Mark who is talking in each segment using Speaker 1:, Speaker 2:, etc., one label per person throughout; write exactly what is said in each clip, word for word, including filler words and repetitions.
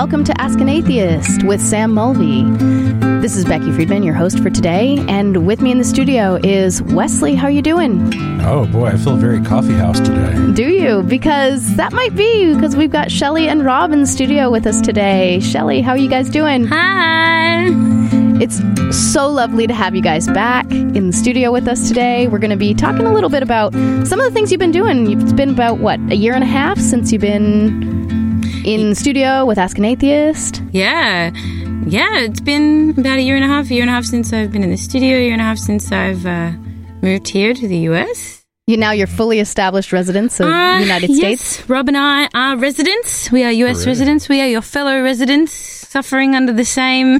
Speaker 1: welcome to Ask an Atheist with Sam Mulvey. This is Becky Friedman, your host for today, and with me in the studio is Wesley. How are you doing?
Speaker 2: Oh boy, I feel very coffee house today.
Speaker 1: Do you? Because that might be because we've got Shelly and Rob in the studio with us today. Shelly, how are you guys doing?
Speaker 3: Hi!
Speaker 1: It's so lovely to have you guys back in the studio with us today. We're going to be talking a little bit about some of the things you've been doing. It's been about, what, a year and a half since you've been in the studio with Ask an Atheist?
Speaker 3: Yeah. Yeah, it's been about a year and a half, a year and a half since I've been in the studio, a year and a half since I've uh, moved here to the U S.
Speaker 1: You now you're fully established residents of
Speaker 3: uh,
Speaker 1: the United
Speaker 3: yes.
Speaker 1: States?
Speaker 3: Rob and I are residents. We are U S
Speaker 2: Hooray.
Speaker 3: residents. We are your fellow residents suffering under the same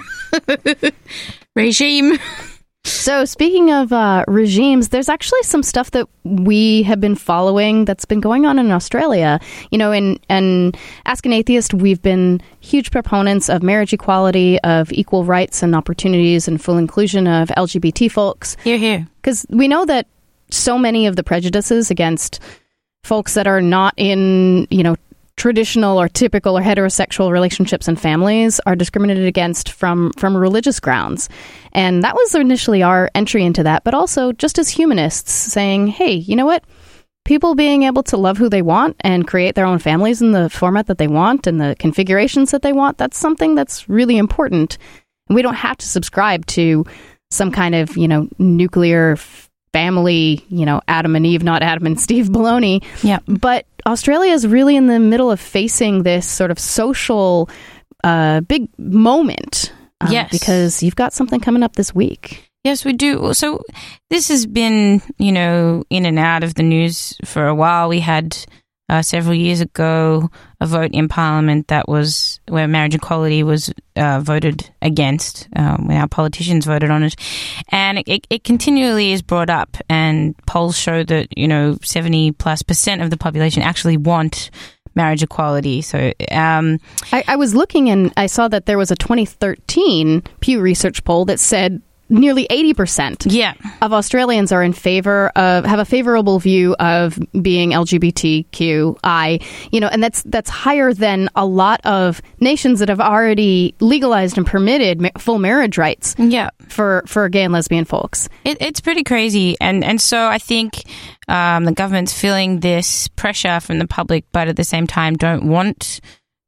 Speaker 3: regime.
Speaker 1: So speaking of uh, regimes, there's actually some stuff that we have been following that's been going on in Australia. You know, in and Ask an Atheist, we've been huge proponents of marriage equality, of equal rights and opportunities and full inclusion of L G B T folks.
Speaker 3: Here, here.
Speaker 1: Because we know that so many of the prejudices against folks that are not in, you know, traditional or typical or heterosexual relationships and families are discriminated against from, from religious grounds. And that was initially our entry into that, but also just as humanists saying, hey, you know what? People being able to love who they want and create their own families in the format that they want and the configurations that they want, that's something that's really important. And we don't have to subscribe to some kind of, you know, nuclear family, you know, Adam and Eve, not Adam and Steve baloney.
Speaker 3: Yeah.
Speaker 1: But Australia is really in the middle of facing this sort of social uh, big moment. Um,
Speaker 3: Yes.
Speaker 1: Because you've got something coming up this week.
Speaker 3: Yes, we do. So this has been, you know, in and out of the news for a while. We had uh, several years ago a vote in Parliament that was where marriage equality was uh, voted against, um, when our politicians voted on it. And it, it continually is brought up, and polls show that, you know, seventy plus percent of the population actually want marriage equality. So um,
Speaker 1: I, I was looking and I saw that there was a twenty thirteen Pew Research poll that said nearly eighty percent
Speaker 3: yeah.
Speaker 1: of Australians are in favor of, have a favorable view of being L G B T Q I, you know, and that's that's higher than a lot of nations that have already legalized and permitted ma- full marriage rights
Speaker 3: Yeah.
Speaker 1: for, for gay and lesbian folks.
Speaker 3: It, it's pretty crazy. And, and so I think um, the government's feeling this pressure from the public, but at the same time don't want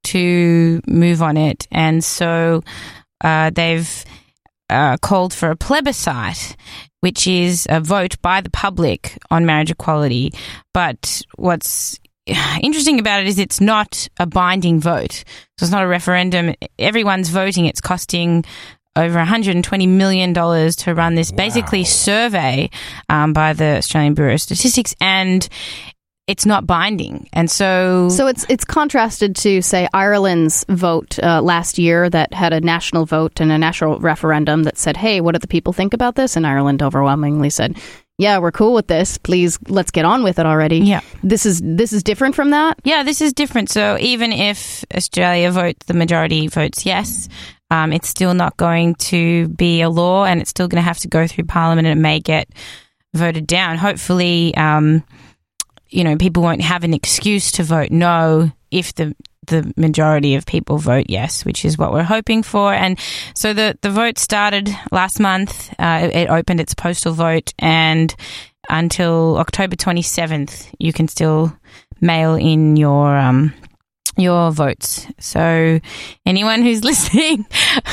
Speaker 3: to move on it. And so uh, they've Uh, called for a plebiscite, which is a vote by the public on marriage equality. But what's interesting about it is it's not a binding vote. So it's not a referendum. Everyone's voting. It's costing over one hundred twenty million dollars to run this basically
Speaker 2: Wow.
Speaker 3: survey um, by the Australian Bureau of Statistics, and it's not binding. And so...
Speaker 1: So it's it's contrasted to, say, Ireland's vote uh, last year that had a national vote and a national referendum that said, hey, what do the people think about this? And Ireland overwhelmingly said, yeah, we're cool with this. Please, let's get on with it already.
Speaker 3: Yeah.
Speaker 1: This is this is different from that?
Speaker 3: Yeah, this is different. So even if Australia votes, the majority votes yes, um, it's still not going to be a law, and it's still going to have to go through Parliament, and it may get voted down. Hopefully... Um, you know, people won't have an excuse to vote no if the the majority of people vote yes, which is what we're hoping for. And so the, the vote started last month. Uh, it, it opened its postal vote, and until October twenty-seventh, you can still mail in your um your votes. So anyone who's listening,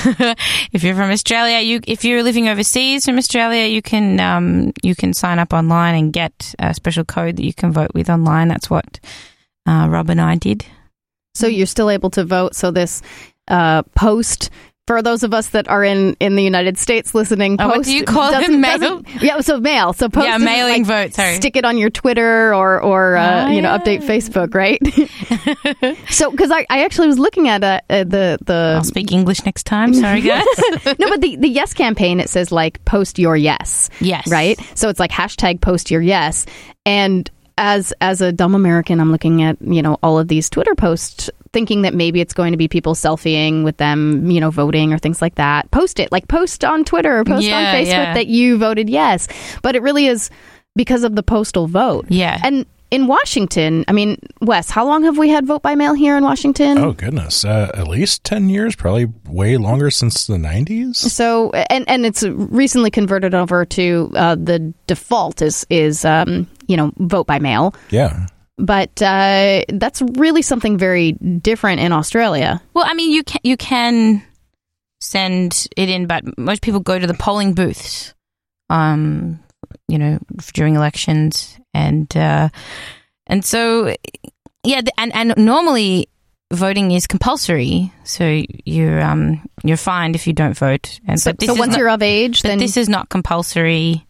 Speaker 3: if you're from Australia, you if you're living overseas from Australia, you can um you can sign up online and get a special code that you can vote with online. That's what uh, Rob and I did.
Speaker 1: So you're still able to vote. So this uh, post, for those of us that are in, in the United States listening,
Speaker 3: Oh,
Speaker 1: post
Speaker 3: what do you call it?
Speaker 1: doesn't-
Speaker 3: Mail?
Speaker 1: doesn't- Yeah, so mail. So post
Speaker 3: Yeah,
Speaker 1: isn't
Speaker 3: mailing
Speaker 1: like
Speaker 3: vote, sorry.
Speaker 1: Stick it on your Twitter or, or uh,
Speaker 3: Oh,
Speaker 1: you know,
Speaker 3: yeah.
Speaker 1: update Facebook, right? So, because I, I actually was looking at uh, uh, the... the
Speaker 3: I'll speak English next time. Sorry, guys.
Speaker 1: No, but the, the Yes campaign, it says like post your yes.
Speaker 3: Yes.
Speaker 1: Right? So it's like hashtag post your yes. And as as a dumb American, I'm looking at, you know, all of these Twitter posts thinking that maybe it's going to be people selfieing with them, you know, voting or things like that. Post it, like post on Twitter or post
Speaker 3: Yeah,
Speaker 1: on Facebook
Speaker 3: yeah.
Speaker 1: that you voted yes. But it really is because of the postal vote.
Speaker 3: Yeah.
Speaker 1: And in Washington, I mean, Wes, how long have we had vote by mail here in Washington?
Speaker 2: Oh, goodness. Uh, at least ten years, probably way longer, since the nineties.
Speaker 1: So, and, and it's recently converted over to uh, the default is, is um, you know, vote by mail.
Speaker 2: Yeah.
Speaker 1: But uh, that's really something very different in Australia.
Speaker 3: Well, I mean, you can, you can send it in, but most people go to the polling booths, um, you know, during elections. And uh, and so, yeah, and, and normally voting is compulsory, so you're um you're fined if you don't vote. And
Speaker 1: so,
Speaker 3: but this
Speaker 1: so
Speaker 3: is
Speaker 1: once
Speaker 3: not,
Speaker 1: you're of age,
Speaker 3: but
Speaker 1: then
Speaker 3: this is not compulsory,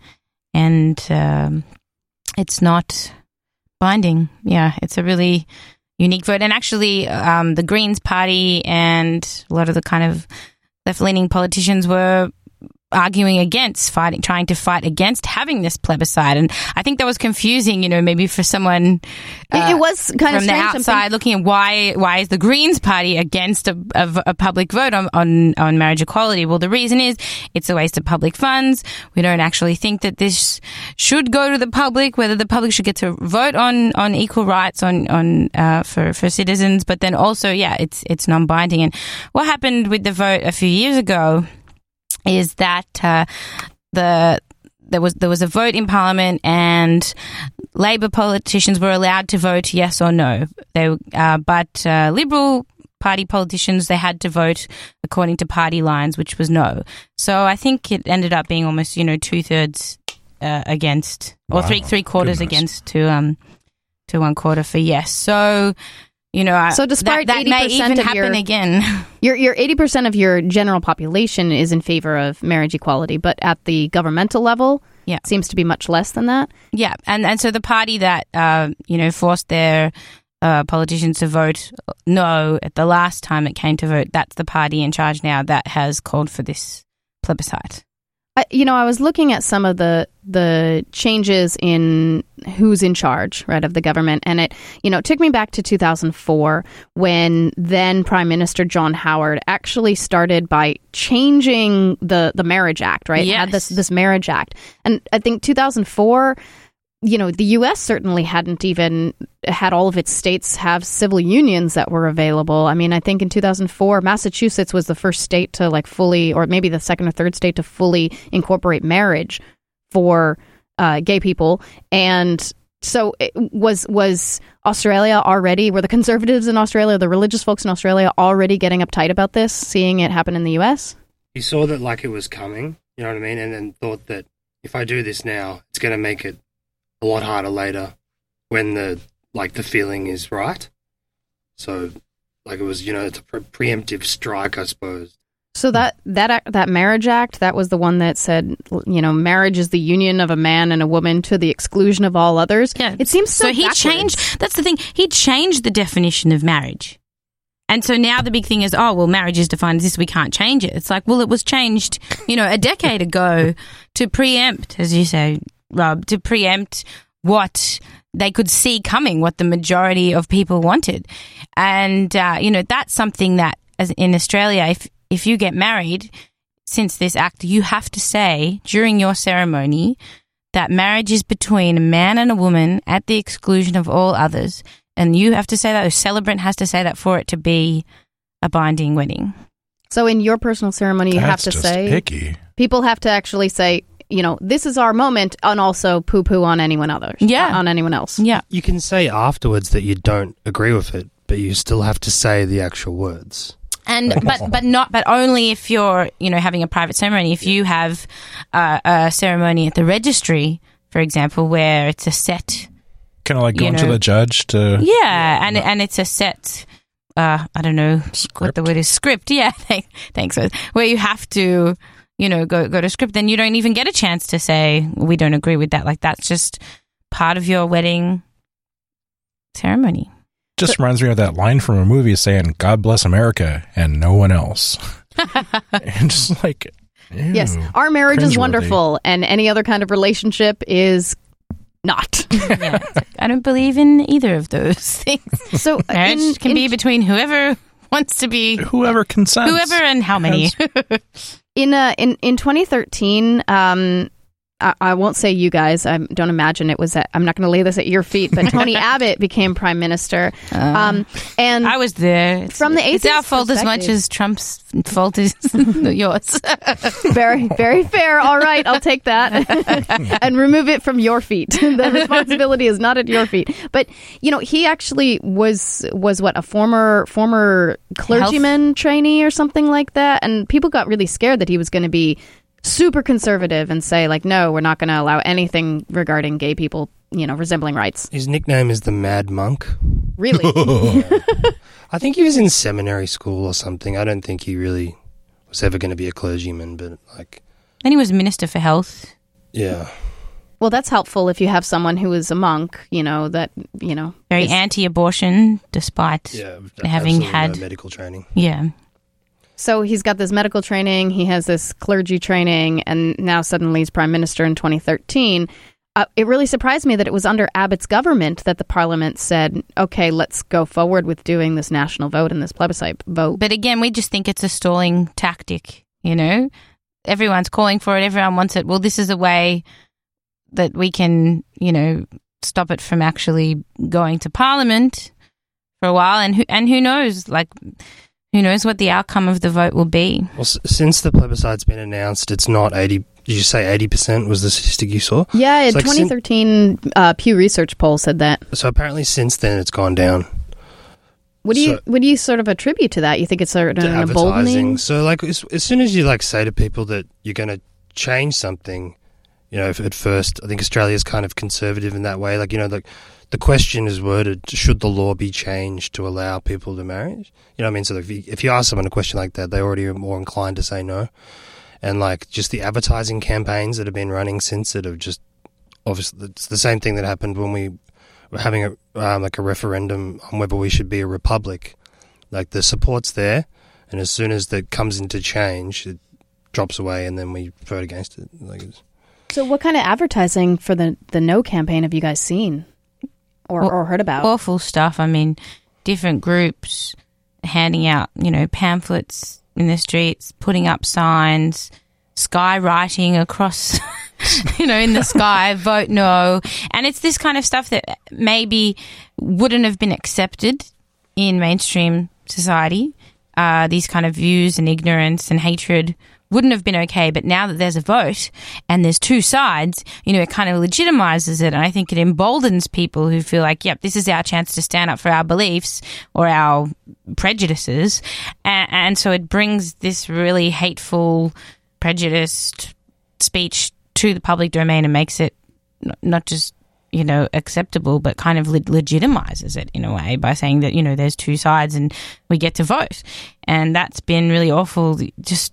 Speaker 3: and um, it's not binding. Yeah, it's a really unique vote. And actually, um, the Greens Party and a lot of the kind of left-leaning politicians were arguing against fighting, trying to fight against having this plebiscite. And I think that was confusing, you know, maybe for someone uh,
Speaker 1: it was kind of
Speaker 3: from the
Speaker 1: strange,
Speaker 3: outside looking at why why is the Greens Party against a, a, a public vote on, on, on marriage equality? Well, the reason is it's a waste of public funds. We don't actually think that this should go to the public, whether the public should get to vote on, on equal rights on, on uh, for, for citizens. But then also, yeah, it's it's non-binding. And what happened with the vote a few years ago is that uh, the there was there was a vote in Parliament, and Labor politicians were allowed to vote yes or no. They uh, but uh, Liberal Party politicians, they had to vote according to party lines, which was no. So I think it ended up being almost, you know, two thirds uh, against, or
Speaker 2: Wow.
Speaker 3: three three quarters
Speaker 2: Goodness.
Speaker 3: against to um to one quarter for yes. So. You know,
Speaker 1: So despite
Speaker 3: that, that may
Speaker 1: eighty percent
Speaker 3: even
Speaker 1: of
Speaker 3: happen
Speaker 1: your-
Speaker 3: again.
Speaker 1: Your your eighty percent of your general population is in favor of marriage equality, but at the governmental level,
Speaker 3: Yeah.
Speaker 1: it seems to be much less than that.
Speaker 3: Yeah, and, and so the party that, uh, you know, forced their uh, politicians to vote no at the last time it came to vote, that's the party in charge now that has called for this plebiscite.
Speaker 1: I, you know, I was looking at some of the the changes in who's in charge, right, of the government, and it, you know, it took me back to two thousand four when then Prime Minister John Howard actually started by changing the the Marriage Act, right? It had
Speaker 3: Yes.
Speaker 1: this this Marriage Act, and I think two thousand four. You know, the U S certainly hadn't even had all of its states have civil unions that were available. I mean, I think in two thousand four, Massachusetts was the first state to like fully, or maybe the second or third state to fully incorporate marriage for uh, gay people. And so it was was Australia already, were the conservatives in Australia, the religious folks in Australia already getting uptight about this, seeing it happen in the U S?
Speaker 4: He saw that like it was coming, you know what I mean, and then thought that if I do this now, it's going to make it a lot harder later when the like the feeling is right. So, like it was, you know, it's a pre- preemptive strike, I suppose.
Speaker 1: So that that act- that Marriage Act, that was the one that said, you know, marriage is the union of a man and a woman to the exclusion of all others.
Speaker 3: Yeah.
Speaker 1: It seems so.
Speaker 3: So he
Speaker 1: backwards.
Speaker 3: changed, that's the thing, he changed the definition of marriage. And so now the big thing is, oh, well, marriage is defined as this, we can't change it. It's like, well, it was changed, you know, a decade ago to preempt, as you say, Rob, to preempt what they could see coming, what the majority of people wanted. And, uh, you know, that's something that, as in Australia, if if you get married, since this act, you have to say during your ceremony that marriage is between a man and a woman at the exclusion of all others. And you have to say that, the celebrant has to say that for it to be a binding wedding.
Speaker 1: So in your personal ceremony, you
Speaker 2: That's
Speaker 1: have to
Speaker 2: just
Speaker 1: say,
Speaker 2: icky.
Speaker 1: people have to actually say, you know, this is our moment, and also poo-poo on anyone others.
Speaker 3: Yeah.
Speaker 1: On anyone else.
Speaker 3: Yeah.
Speaker 4: You can say afterwards that you don't agree with it, but you still have to say the actual words.
Speaker 3: And but but not but only if you're, you know, having a private ceremony. If you have uh, a ceremony at the registry, for example, where it's a set,
Speaker 2: Kind of like
Speaker 3: you
Speaker 2: going to
Speaker 3: know,
Speaker 2: the judge to...
Speaker 3: yeah, and and it's a set. Uh, I don't know what
Speaker 2: Script?
Speaker 3: the word is. Script. Yeah, thank, thanks. Where you have to, you know, go go to script, then you don't even get a chance to say we don't agree with that. Like that's just part of your wedding ceremony.
Speaker 2: Just reminds me of that line from a movie saying, God bless America and no one else. And just like, ew,
Speaker 1: Yes. Our marriage is
Speaker 2: cringeworthy.
Speaker 1: wonderful, and any other kind of relationship is not.
Speaker 3: Yeah, it's like, I don't believe in either of those things.
Speaker 1: So uh,
Speaker 3: Marriage
Speaker 1: in,
Speaker 3: can
Speaker 1: in,
Speaker 3: be between whoever wants to be,
Speaker 2: Whoever consents.
Speaker 3: whoever and how many.
Speaker 1: in uh, in in twenty thirteen, um, I, I won't say you guys. I don't imagine it was at, I'm not going to lay this at your feet, but Tony Abbott became prime minister.
Speaker 3: Uh,
Speaker 1: Um, and
Speaker 3: I was there. It's,
Speaker 1: from the
Speaker 3: it's our
Speaker 1: atheist
Speaker 3: fault as much
Speaker 1: perspective-
Speaker 3: as Trump's fault is yours.
Speaker 1: very, very fair. All right, I'll take that and remove it from your feet. The responsibility is not at your feet. But you know, he actually was was what a former former clergyman trainee or something like that, and people got really scared that he was going to be super conservative and say like, no, we're not going to allow anything regarding gay people, you know, resembling rights.
Speaker 4: His nickname is the Mad Monk.
Speaker 1: Really?
Speaker 4: I think he was in seminary school or something. I don't think he really was ever going to be a clergyman, but like,
Speaker 3: Then he was Minister for Health.
Speaker 4: yeah.
Speaker 1: Well, that's helpful if you have someone who is a monk, you know, that, you know.
Speaker 3: Very
Speaker 1: is-
Speaker 3: anti-abortion, despite
Speaker 4: Yeah,
Speaker 3: having
Speaker 4: absolutely
Speaker 3: had
Speaker 4: no medical training.
Speaker 3: yeah.
Speaker 1: So he's got this medical training, he has this clergy training, and now suddenly he's prime minister in twenty thirteen. Uh, it really surprised me that it was under Abbott's government that the parliament said, okay, let's go forward with doing this national vote and this plebiscite vote.
Speaker 3: But again, we just think it's a stalling tactic, you know? Everyone's calling for it, everyone wants it. Well, this is a way that we can, you know, stop it from actually going to Parliament for a while. And who, and who knows, like, who knows what the outcome of the vote will be.
Speaker 4: Well, s- since the plebiscite's been announced, it's not eighty. Did you say eighty percent was the statistic you saw?
Speaker 1: Yeah,
Speaker 4: It's
Speaker 1: a
Speaker 4: like
Speaker 1: twenty
Speaker 4: sin-
Speaker 1: thirteen uh, Pew Research poll said that.
Speaker 4: So apparently since then it's gone down.
Speaker 1: What do you
Speaker 4: So-
Speaker 1: what do you sort of attribute to that? You think it's sort of
Speaker 4: To
Speaker 1: an
Speaker 4: advertising.
Speaker 1: emboldening?
Speaker 4: So like as, as soon as you like say to people that you're going to change something, you know, if at first I think Australia's kind of conservative in that way. Like, you know, like the question is worded, should the law be changed to allow people to marry? You know what I mean? So if you, if you ask someone a question like that, they already are more inclined to say no. And like just the advertising campaigns that have been running since it have just obviously it's the same thing that happened when we were having a um, like a referendum on whether we should be a republic. Like the support's there, and as soon as that comes into change, it drops away, and then we vote against it. Like it's,
Speaker 1: So what kind of advertising for the, the no campaign have you guys seen or,
Speaker 3: Well,
Speaker 1: or heard about?
Speaker 3: Awful stuff. I mean, different groups handing out, you know, pamphlets in the streets, putting up signs, skywriting across, you know, in the sky, vote no. And it's this kind of stuff that maybe wouldn't have been accepted in mainstream society. Uh, these kind of views and ignorance and hatred wouldn't have been okay. But now that there's a vote and there's two sides, you know, it kind of legitimizes it. And I think it emboldens people who feel like, yep, this is our chance to stand up for our beliefs or our prejudices. And, and so it brings this really hateful, prejudiced speech to the public domain and makes it n- not just, you know, acceptable, but kind of le- legitimizes it in a way by saying that, you know, there's two sides and we get to vote. And that's been really awful. Just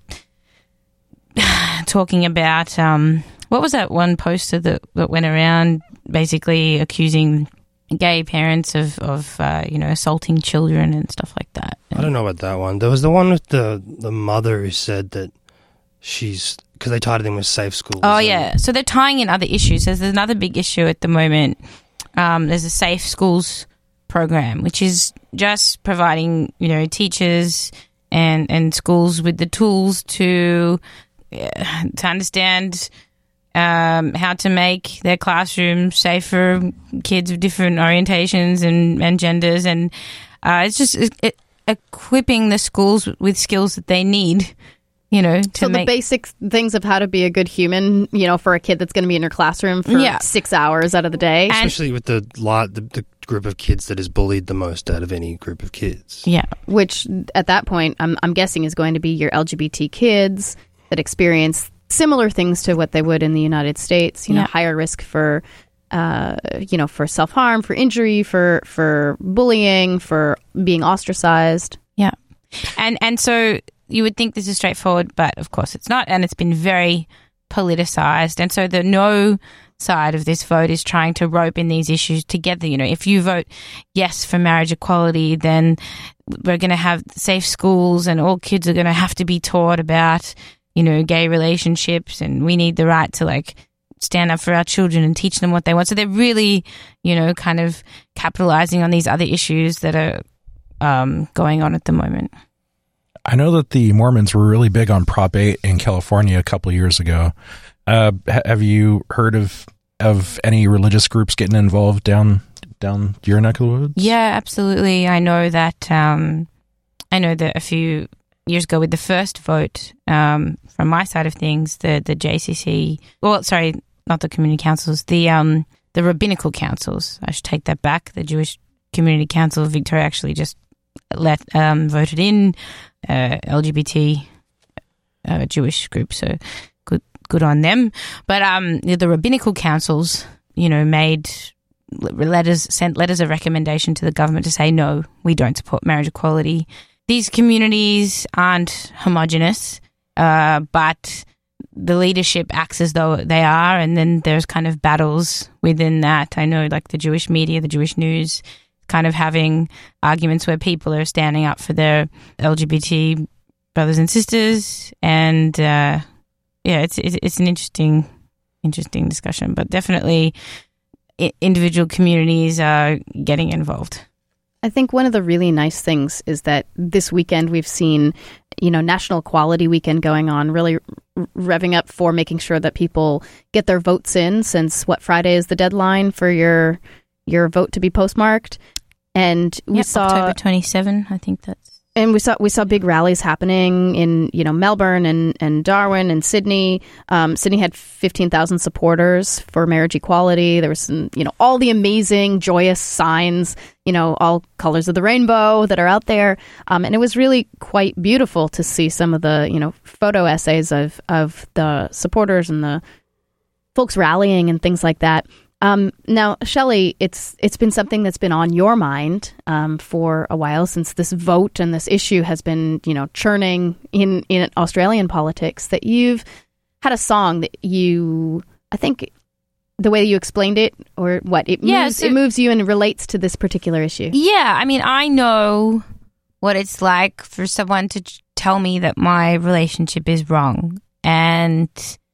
Speaker 3: talking about, um, what was that one poster that, that went around basically accusing gay parents of, of uh, you know, assaulting children and stuff like that.
Speaker 4: I don't know about that one. There was the one with the the mother who said that she's because they tied it in with safe schools.
Speaker 3: Oh,
Speaker 4: and-
Speaker 3: yeah. So they're tying in other issues. There's another big issue at the moment. Um, there's a Safe Schools program, which is just providing, you know, teachers and, and schools with the tools to uh, to understand um, how to make their classroom safe for kids of different orientations and, and genders. And uh, it's just it, it, equipping the schools with skills that they need. You know, to
Speaker 1: so
Speaker 3: make
Speaker 1: the basic things of how to be a good human, you know, for a kid that's going to be in your classroom for
Speaker 3: Yeah.
Speaker 1: six hours out of the day.
Speaker 3: And-
Speaker 4: especially with the, la- the the group of kids that is bullied the most out of any group of kids.
Speaker 3: yeah.
Speaker 1: Which at that point, I'm, I'm guessing is going to be your L G B T kids that experience similar things to what they would in the United States, you know,
Speaker 3: Yeah.
Speaker 1: higher risk for, uh, you know, for self-harm, for injury, for, for bullying, for being ostracized.
Speaker 3: Yeah. And and so you would think this is straightforward, but of course it's not. And it's been very politicized. And so the no side of this vote is trying to rope in these issues together. You know, if you vote yes for marriage equality, then we're going to have safe schools and all kids are going to have to be taught about, you know, gay relationships, and we need the right to like stand up for our children and teach them what they want. So they're really, you know, kind of capitalizing on these other issues that are um, going on at the moment.
Speaker 2: I know that the Mormons were really big on Prop eight in California a couple of years ago. Uh, ha- have you heard of of any religious groups getting involved down down your neck of the woods?
Speaker 3: Yeah, absolutely. I know that. Um, I know that a few years ago, with the first vote, um, from my side of things, the the J C C. Well, sorry, not the community councils. The um the rabbinical councils. I should take that back. The Jewish Community Council of Victoria actually just let um voted in uh, L G B T uh, Jewish group. So good good on them. But um the rabbinical councils, you know, made letters sent letters of recommendation to the government to say no, we don't support marriage equality. These communities aren't homogenous, uh, but the leadership acts as though they are, and then there's kind of battles within that. I know, like the Jewish media, the Jewish news, kind of having arguments where people are standing up for their L G B T brothers and sisters, and uh, yeah, it's it's an interesting interesting discussion, but definitely individual communities are getting involved.
Speaker 1: I think one of the really nice things is that this weekend we've seen, you know, National Equality Weekend going on, really revving up for making sure that people get their votes in, since what, Friday is the deadline for your your vote to be postmarked. And we
Speaker 3: yep,
Speaker 1: saw
Speaker 3: October twenty-seventh, I think that's.
Speaker 1: And we saw we saw big rallies happening in, you know, Melbourne and, and Darwin and Sydney. Um, Sydney had fifteen thousand supporters for marriage equality. There was some, you know, all the amazing, joyous signs, you know, all colors of the rainbow that are out there. Um, and it was really quite beautiful to see some of the, you know, photo essays of, of the supporters and the folks rallying and things like that. Um, now, Shelley, it's it's been something that's been on your mind um, for a while, since this vote and this issue has been, you know, churning in, in Australian politics, that you've had a song that you, I think, the way you explained it, or what, it moves,
Speaker 3: yeah, so,
Speaker 1: it moves you and relates to this particular issue.
Speaker 3: Yeah, I mean, I know what it's like for someone to tell me that my relationship is wrong, and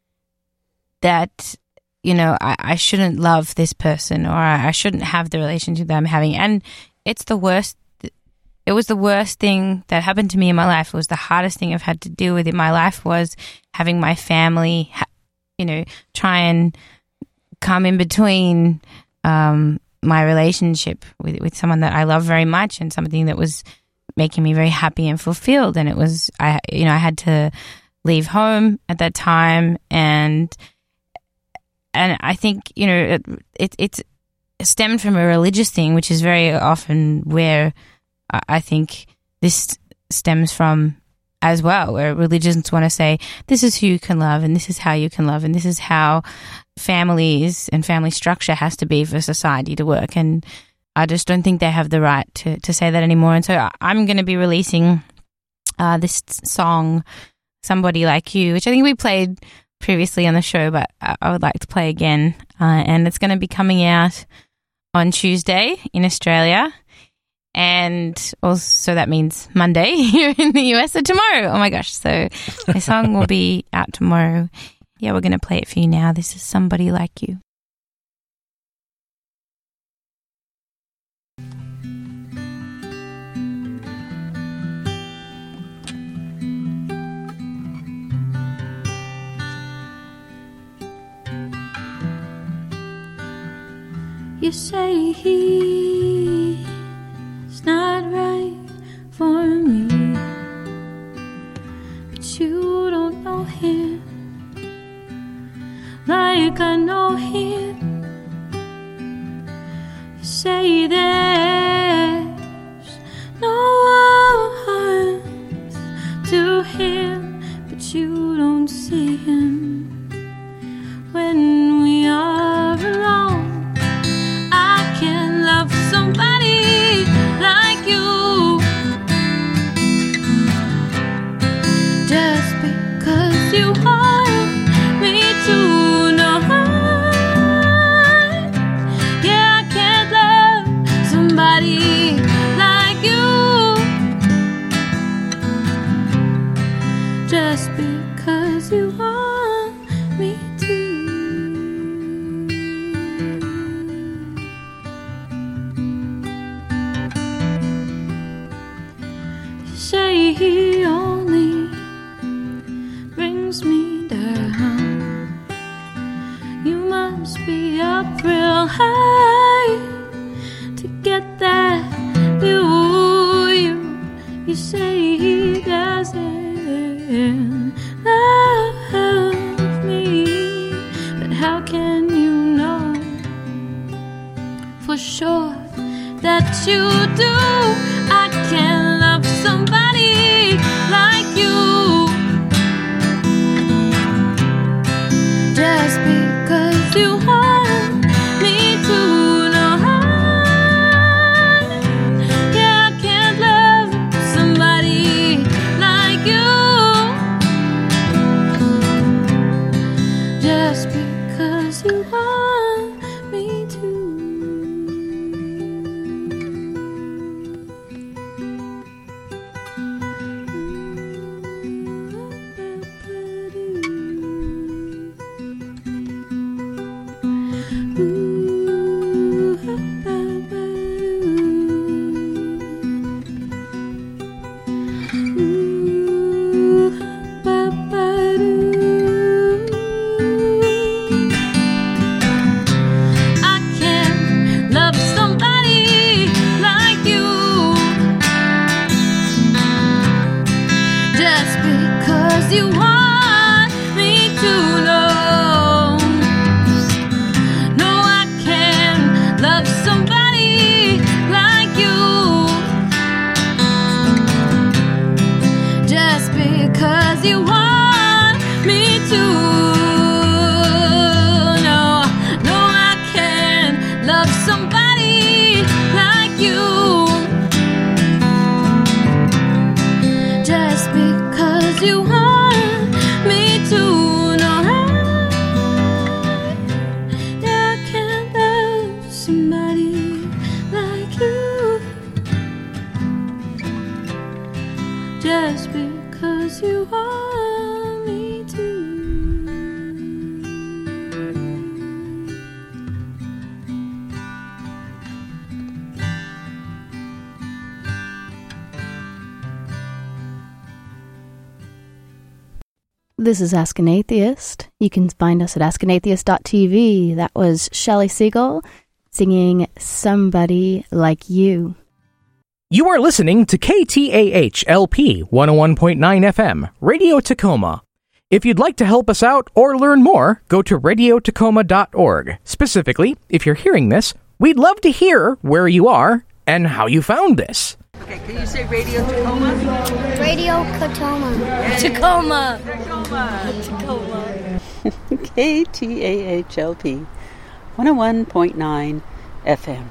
Speaker 3: that, you know, I, I shouldn't love this person, or I shouldn't have the relationship that I'm having. And it's the worst. It was the worst thing that happened to me in my life. It was the hardest thing I've had to deal with in my life, was having my family, you know, try and come in between um, my relationship with, with someone that I love very much, and something that was making me very happy and fulfilled. And it was, I, you know, I had to leave home at that time, and And I think, you know, it, it, it's stemmed from a religious thing, which is very often where I think this stems from as well, where religions want to say, this is who you can love, and this is how you can love, and this is how families and family structure has to be for society to work. And I just don't think they have the right to, to say that anymore. And so I'm going to be releasing uh, this song, Somebody Like You, which I think we played previously on the show, but I would like to play again. Uh, and it's going to be coming out on Tuesday in Australia. And also that means Monday here in the U S, so tomorrow. Oh my gosh. So my song will be out tomorrow. Yeah, we're going to play it for you now. This is Somebody Like You.
Speaker 5: You say he's not right for me, but you don't know him like I know him. You say there's no warmth to him, but you don't see him when we are alone. Somebody like you, just because you want me to know. Yeah, I can't love somebody like you, just because you want me to. Say he only brings me down. get that? You, you, you say he doesn't love me, but how can you know for sure that you do? I can't love somebody like you just because you want me to know how. Yeah, I can't love somebody like you just because you want me to. Just because you want me to.
Speaker 1: This is Ask an Atheist. You can find us at ask an atheist dot t v. That was Shelley Siegel singing Somebody Like You.
Speaker 6: You are listening to K T A H L P one oh one point nine F M, Radio Tacoma. If you'd like to help us out or learn more, go to radio tacoma dot org. Specifically, if you're hearing this, we'd love to hear where you are and how you found this.
Speaker 7: Okay, can you say Radio Tacoma?
Speaker 8: Radio Tacoma.
Speaker 7: Tacoma. Tacoma. Tacoma.
Speaker 9: K T A H L P one oh one point nine F M.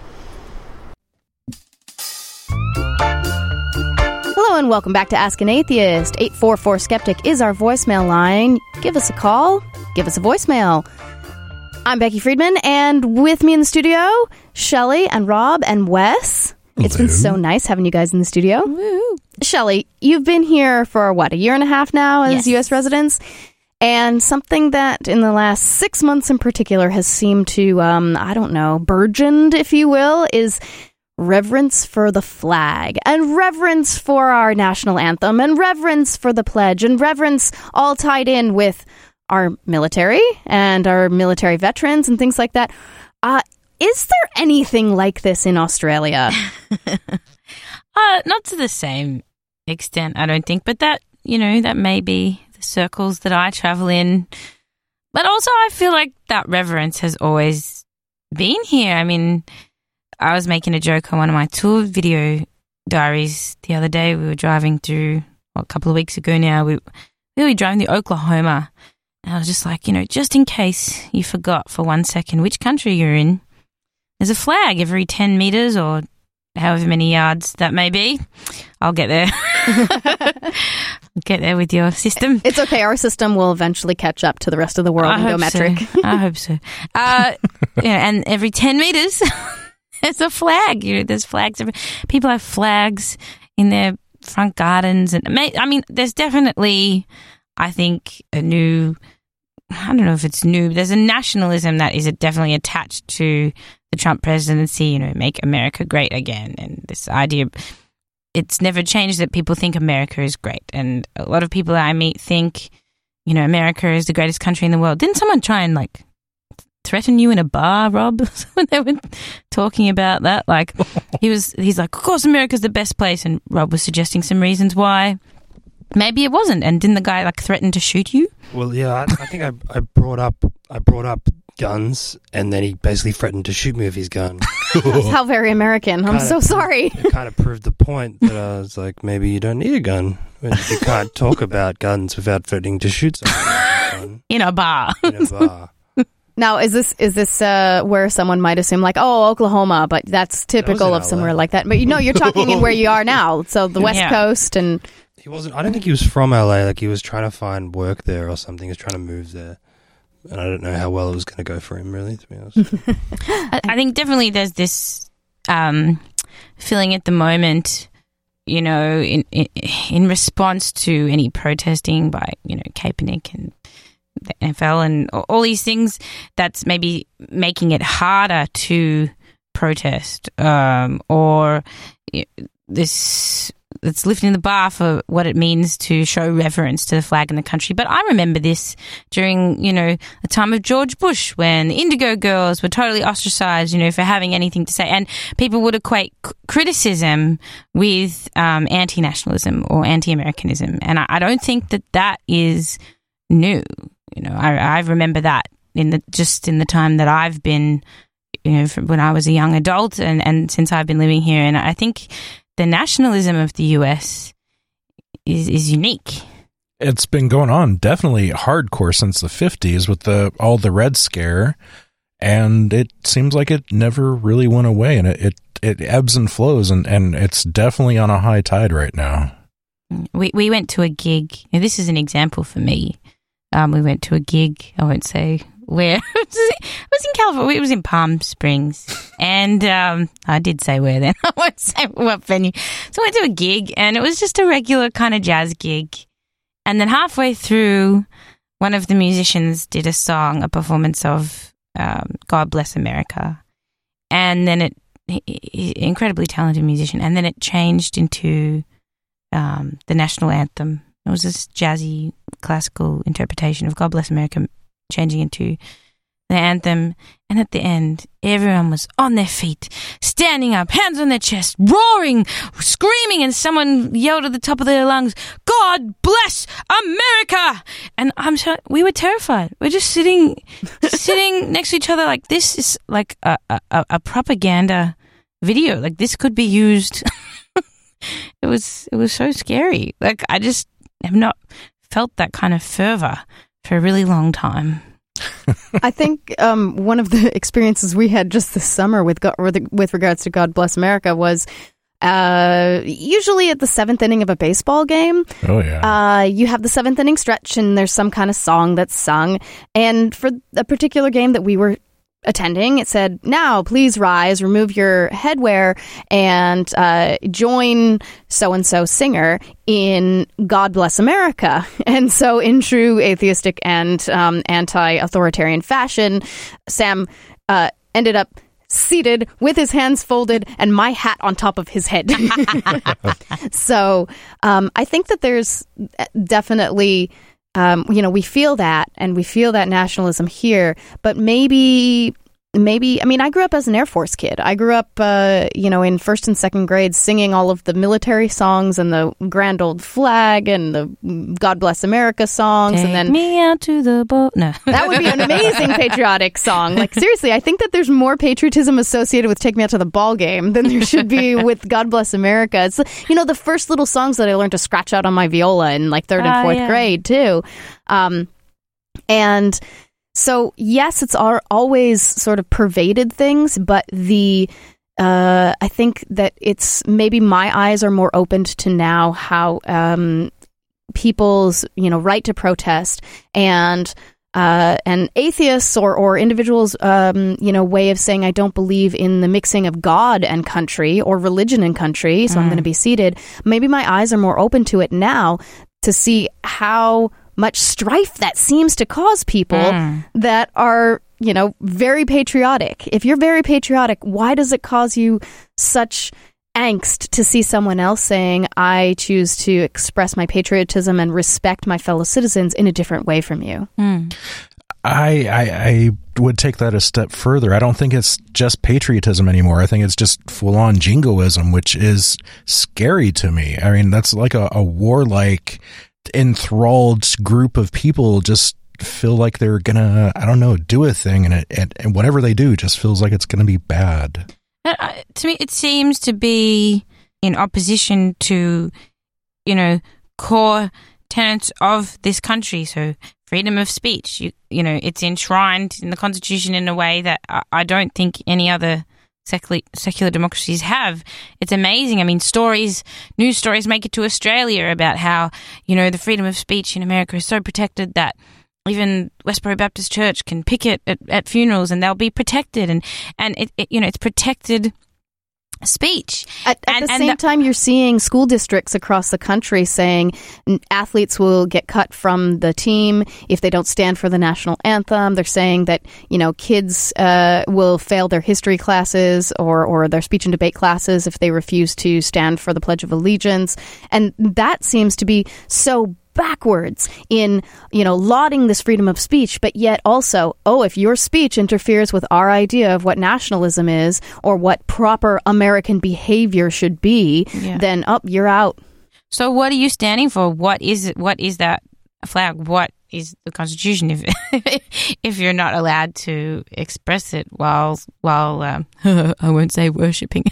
Speaker 1: Hello and welcome back to Ask an Atheist. eight four four Skeptic is our voicemail line. Give us a call. Give us a voicemail. I'm Becky Friedman, and with me in the studio, Shelley and Rob and Wes.
Speaker 2: Hello.
Speaker 1: It's been so nice having you guys in the studio.
Speaker 3: Woo.
Speaker 1: Shelley, you've been here for, what, a year and a half now as
Speaker 3: Yes.
Speaker 1: U S residents? And something that in the last six months in particular has seemed to, um, I don't know, burgeoned, if you will, is reverence for the flag and reverence for our national anthem and reverence for the pledge and reverence all tied in with our military and our military veterans and things like that. Uh, is there anything like this in Australia?
Speaker 3: uh, not to the same extent, I don't think, but that, you know, that may be the circles that I travel in. But also I feel like that reverence has always been here. I mean, I was making a joke on one of my tour video diaries the other day. We were driving through, well, a couple of weeks ago now, we, we were driving to Oklahoma. And I was just like, you know, just in case you forgot for one second which country you're in, there's a flag every ten meters or however many yards that may be. I'll get there. Get there with your system.
Speaker 1: It's okay. Our system will eventually catch up to the rest of the world
Speaker 3: I
Speaker 1: and go
Speaker 3: hope
Speaker 1: metric.
Speaker 3: So. I hope so. Uh, yeah, and every ten meters, there's a flag. You know, there's flags. Every, people have flags in their front gardens. And I mean, there's definitely, I think, a new, I don't know if it's new, there's a nationalism that is definitely attached to the Trump presidency, you know, make America great again. And this idea, it's never changed that people think America is great. And a lot of people that I meet think, you know, America is the greatest country in the world. Didn't someone try and like threaten you in a bar, Rob, when they were talking about that? Like, he was, he's like, of course America's the best place, and Rob was suggesting some reasons why maybe it wasn't. And didn't the guy like threaten to shoot you?
Speaker 4: Well, yeah, I, I think I, I brought up I brought up guns, and then he basically threatened to shoot me with his gun.
Speaker 1: That's how very American. I'm
Speaker 4: Kinda
Speaker 1: so sorry.
Speaker 4: It kind of proved the point that I was like, maybe you don't need a gun. You can't talk about guns without threatening to shoot someone
Speaker 3: In a bar.
Speaker 4: in a bar.
Speaker 1: Now, is this is this uh, where someone might assume like, oh, Oklahoma, but that's typical
Speaker 4: in
Speaker 1: of
Speaker 4: L A.
Speaker 1: somewhere like that. But you know, you're talking in where you are now, so the West
Speaker 3: Yeah.
Speaker 1: Coast and
Speaker 4: He wasn't. I don't think he was from L A. Like he was trying to find work there or something. He was trying to move there, and I don't know how well it was going to go for him. Really, to be honest.
Speaker 3: I, I think definitely there's this um, feeling at the moment, you know, in, in in response to any protesting by, you know, Kaepernick and the N F L and all these things, that's maybe making it harder to protest, um, or you know, this it's lifting the bar for what it means to show reverence to the flag and the country. But I remember this during, you know, the time of George Bush, when the Indigo Girls were totally ostracized, you know, for having anything to say. And people would equate c- criticism with um, anti-nationalism or anti-Americanism. And I, I don't think that that is new. You know, I, I remember that in the just in the time that I've been, you know, from when I was a young adult and, and since I've been living here. And I think the nationalism of the U S is is unique.
Speaker 2: It's been going on definitely hardcore since the fifties with the all the Red Scare, and it seems like it never really went away, and it it, it ebbs and flows, and, and it's definitely on a high tide right now.
Speaker 3: We we went to a gig. Now, this is an example for me. Um, we went to a gig. I won't say where. It was in California. It was in Palm Springs. And um, I did say where then. I won't say what venue. So I went to a gig, and it was just a regular kind of jazz gig. And then halfway through, one of the musicians did a song, a performance of um, God Bless America. And then it, he, he, incredibly talented musician. And then it changed into um, the national anthem. It was this jazzy classical interpretation of God Bless America changing into the anthem. And at the end, everyone was on their feet, standing up, hands on their chest, roaring, screaming, and someone yelled at the top of their lungs, God bless America! And I'm so, we were terrified. We're just sitting sitting next to each other like this is like a, a, a propaganda video. Like this could be used. It was it was so scary. Like I just have not felt that kind of fervor for a really long time.
Speaker 1: I think um, one of the experiences we had just this summer with go- with, with regards to God Bless America was uh, usually at the seventh inning of a baseball game.
Speaker 2: Oh, yeah.
Speaker 1: Uh, you have the seventh inning stretch, and there's some kind of song that's sung. And for a particular game that we were attending, it said, now please rise, remove your headwear, and uh, join so-and-so singer in God Bless America. And so in true atheistic and um, anti-authoritarian fashion, Sam uh, ended up seated with his hands folded and my hat on top of his head. So um, I think that there's definitely... Um, you know, we feel that, and we feel that nationalism here, but maybe, maybe, I mean, I grew up as an Air Force kid. I grew up, uh, you know, in first and second grade singing all of the military songs and the Grand Old Flag and the God Bless America songs.
Speaker 3: Take
Speaker 1: and then
Speaker 3: me out to the boat. No.
Speaker 1: that would be an amazing patriotic song. Like, seriously, I think that there's more patriotism associated with Take Me Out to the Ball Game than there should be with God Bless America. It's, you know, the first little songs that I learned to scratch out on my viola in like third and
Speaker 3: Ah,
Speaker 1: fourth
Speaker 3: yeah.
Speaker 1: grade, too. Um, and so, yes, it's all, always sort of pervaded things, but the... Uh, I think that it's maybe my eyes are more opened to now how um, people's, you know, right to protest and uh, and atheists or or individuals, um, you know, way of saying I don't believe in the mixing of God and country or religion and country, so mm. I'm going to be seated. Maybe my eyes are more open to it now to see how much strife that seems to cause people mm. that are, you know, very patriotic. If you're very patriotic, why does it cause you such angst to see someone else saying, I choose to express my patriotism and respect my fellow citizens in a different way from you?
Speaker 3: Mm.
Speaker 2: I, I I would take that a step further. I don't think it's just patriotism anymore. I think it's just full-on jingoism, which is scary to me. I mean, that's like a, a warlike, enthralled group of people just feel like they're gonna, I don't know, do a thing, and it and, and whatever they do just feels like it's gonna be bad.
Speaker 3: Uh, to me, it seems to be in opposition to, you know, core tenets of this country. So freedom of speech, you, you know, it's enshrined in the Constitution in a way that I, I don't think any other secular, secular democracies have. It's amazing. I mean, stories, news stories make it to Australia about how, you know, the freedom of speech in America is so protected that even Westboro Baptist Church can picket at, at funerals and they'll be protected. And, and it, it, you know, it's protected speech.
Speaker 1: At, at
Speaker 3: and,
Speaker 1: the
Speaker 3: and
Speaker 1: same
Speaker 3: the,
Speaker 1: time, you're seeing school districts across the country saying athletes will get cut from the team if they don't stand for the national anthem. They're saying that, you know, kids uh, will fail their history classes or, or their speech and debate classes if they refuse to stand for the Pledge of Allegiance. And that seems to be so backwards in, you know, lauding this freedom of speech, but yet also, oh, if your speech interferes with our idea of what nationalism is or what proper American behavior should be, yeah. then up, oh, you're out.
Speaker 3: So what are you standing for? What is it? What is that flag? What is the Constitution if if you're not allowed to express it while, while um, I won't say worshipping.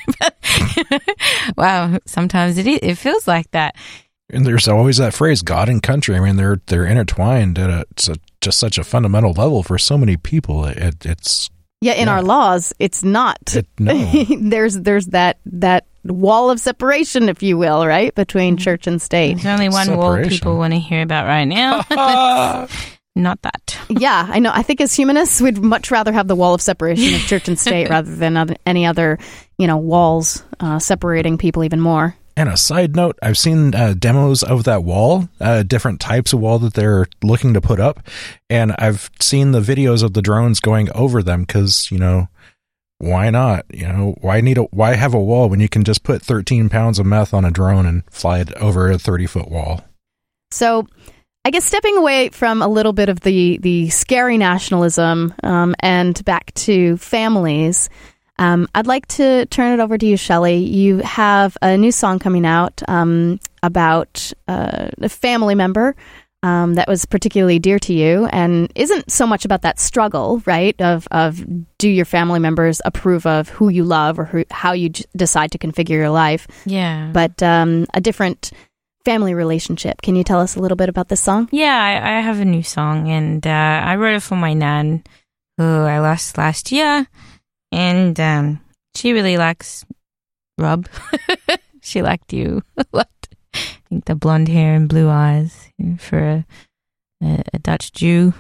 Speaker 3: Wow, sometimes it is, it feels like that.
Speaker 2: And there's always that phrase, God and country. I mean, they're they're intertwined at a, it's a, just such a fundamental level for so many people. It, it's
Speaker 1: yeah, in yeah. our laws, it's not.
Speaker 2: It, no,
Speaker 1: there's there's that that wall of separation, if you will, right, between church and state.
Speaker 3: There's only one separation. Wall people want to hear about right now. Not that.
Speaker 1: Yeah, I know. I think as humanists, we'd much rather have the wall of separation of church and state rather than other, any other, you know, walls uh, separating people even more.
Speaker 2: And a side note, I've seen uh, demos of that wall, uh, different types of wall that they're looking to put up. And I've seen the videos of the drones going over them because, you know, why not? You know, why need a, why have a wall when you can just put thirteen pounds of meth on a drone and fly it over a thirty foot wall?
Speaker 1: So I guess stepping away from a little bit of the, the scary nationalism um, and back to families, Um, I'd like to turn it over to you, Shelley. You have a new song coming out um, about uh, a family member um, that was particularly dear to you and isn't so much about that struggle, right, of, of do your family members approve of who you love or who, how you j- decide to configure your life.
Speaker 3: Yeah.
Speaker 1: But um, a different family relationship. Can you tell us a little bit about this song?
Speaker 3: Yeah, I, I have a new song, and uh, I wrote it for my nan, who I lost last year. And um, she really likes Rob. She liked you a lot. I think the blonde hair and blue eyes for a, a, a Dutch Jew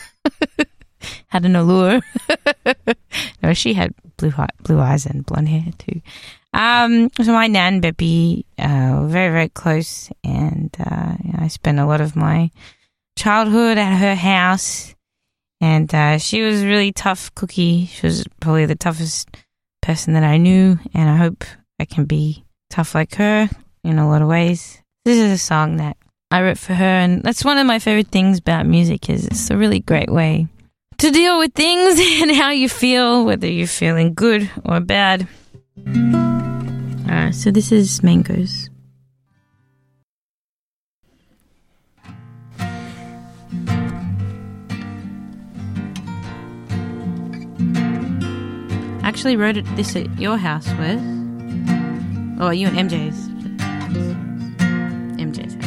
Speaker 3: had an allure. No, she had blue blue eyes and blonde hair too. Um, so my nan, Beppy, uh, were very, very close. And uh, I spent a lot of my childhood at her house. And uh, she was a really tough cookie. She was probably the toughest person that I knew, and I hope I can be tough like her in a lot of ways. This is a song that I wrote for her, and that's one of my favorite things about music is it's a really great way to deal with things and how you feel, whether you're feeling good or bad. Uh, so this is Mangoes. I actually wrote it, this at your house, Wes. Oh, you and M J's. M J's.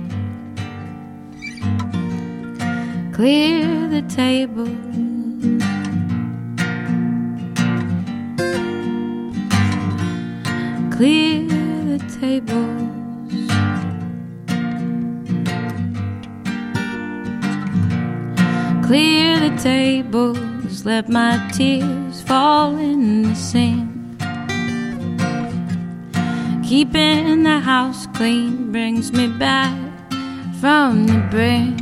Speaker 3: Clear the table. Clear the tables. Clear the tables. Let my tears fall in the sand. Keeping the house clean brings me back from the brink.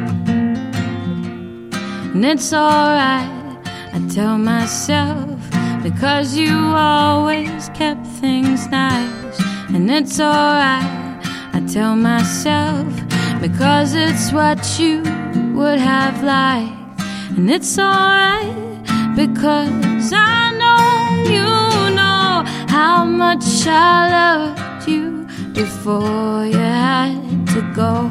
Speaker 3: And it's alright, I tell myself, because you always kept things nice. And it's alright, I tell myself, because it's what you would have liked.
Speaker 5: and it's alright, because I know you know how much I loved you before you had to go.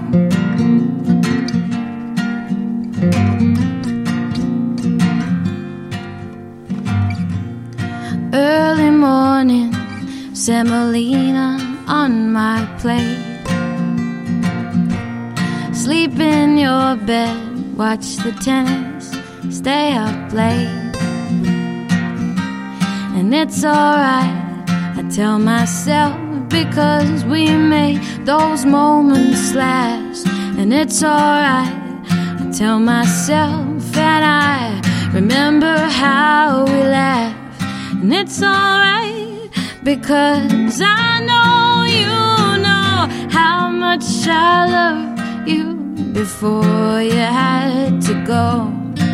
Speaker 5: Early morning, semolina on my plate. Sleep in your bed, watch the tennis, stay up late. And it's alright, I tell myself, because we made those moments last. And it's alright, I tell myself, and I remember how we laughed. And it's alright, because I know you know how much I love you before you had to go.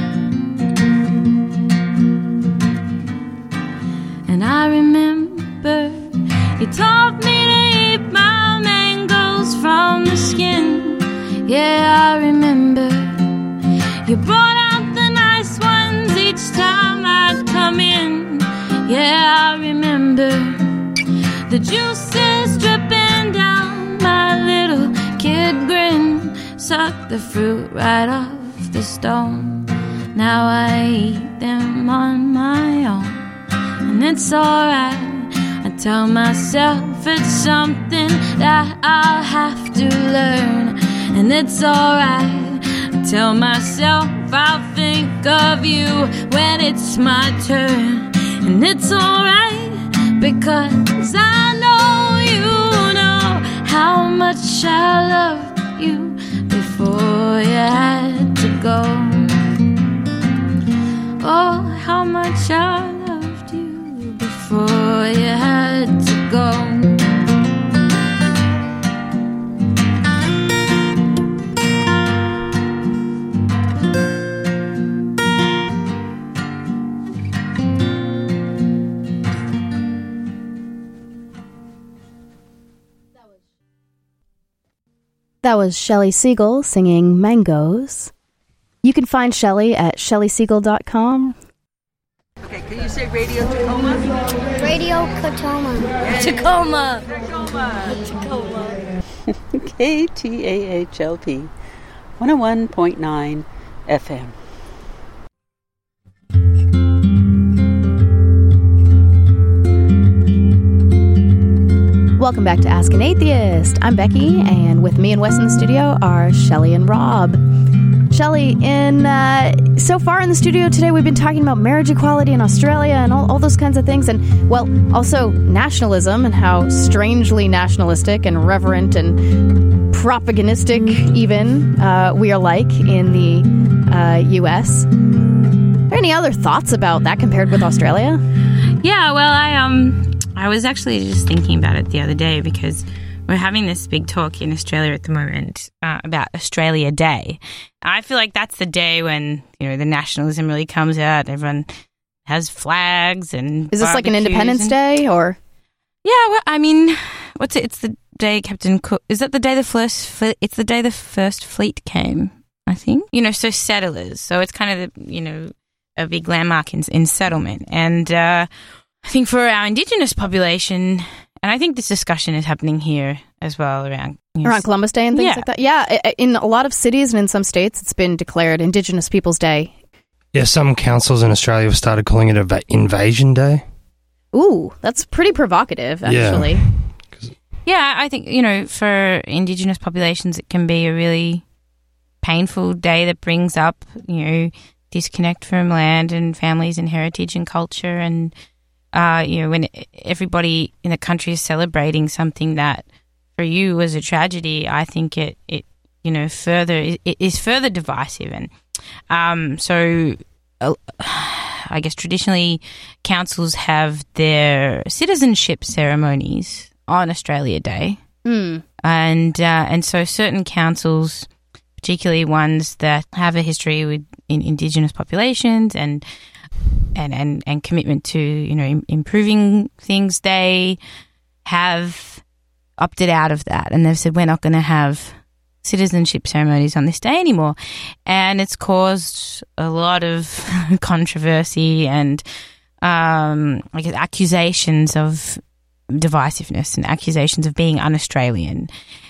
Speaker 5: And I remember you taught me to eat my mangoes from the skin. Yeah, I remember you brought out the nice ones each time I'd come in. Yeah, I remember the juices dripping down my little kid grin. Suck the fruit right off the stone. Now I eat them on my own. And it's alright, I tell myself it's something that I'll have to learn. And it's alright, I tell myself I'll think of you when it's my turn. And it's alright, because I know you know how much I loved you before you had to go. Oh, how much I loved you before you had to go.
Speaker 1: That was Shelley Siegel singing Mangoes. You can find Shelley at shelley siegel dot com.
Speaker 7: Okay, can you say Radio Tacoma?
Speaker 8: Radio Tacoma.
Speaker 7: Tacoma. Tacoma. Tacoma.
Speaker 9: K T A H L P one oh one point nine F M.
Speaker 1: Welcome back to Ask an Atheist. I'm Becky, and with me and Wes in the studio are Shelley and Rob. Shelley, in uh, so far in the studio today, we've been talking about marriage equality in Australia and all, all those kinds of things, and, well, also nationalism and how strangely nationalistic and reverent and propagandistic even uh, we are like in the uh, U S. Are there any other thoughts about that compared with Australia?
Speaker 3: Yeah, well, I um... I was actually just thinking about it the other day, because we're having this big talk in Australia at the moment uh, about Australia Day. I feel like that's the day when, you know, the nationalism really comes out. Everyone has flags and
Speaker 1: Is this like an Independence
Speaker 3: and,
Speaker 1: Day or?
Speaker 3: Yeah, well, I mean, what's it? It's the day Captain Cook. Is that the day the first? Fleet, it's the day the first fleet came, I think. You know, so settlers. So it's kind of the, you know, a big landmark in, in settlement. And uh, I think for our Indigenous population, and I think this discussion is happening here as well around you know,
Speaker 1: around Columbus Day and things
Speaker 3: yeah.
Speaker 1: like that. Yeah, in a lot of cities and in some states, it's been declared Indigenous Peoples Day.
Speaker 4: Yeah, some councils in Australia have started calling it a Invasion Day.
Speaker 1: Ooh, that's pretty provocative, actually.
Speaker 4: Yeah.
Speaker 3: Yeah, I think, you know, for Indigenous populations, it can be a really painful day that brings up, you know, disconnect from land and families and heritage and culture. And, uh, you know, when everybody in the country is celebrating something that for you was a tragedy, I think it, it you know, further, it, it is further divisive. And um, so uh, I guess traditionally councils have their citizenship ceremonies on Australia Day.
Speaker 1: Mm.
Speaker 3: And, uh, and so certain councils, particularly ones that have a history with in Indigenous populations and and, and, and commitment to, you know, im- improving things, they have opted out of that. And they've said, we're not going to have citizenship ceremonies on this day anymore. And it's caused a lot of controversy and um, I guess accusations of divisiveness and accusations of being un-Australian.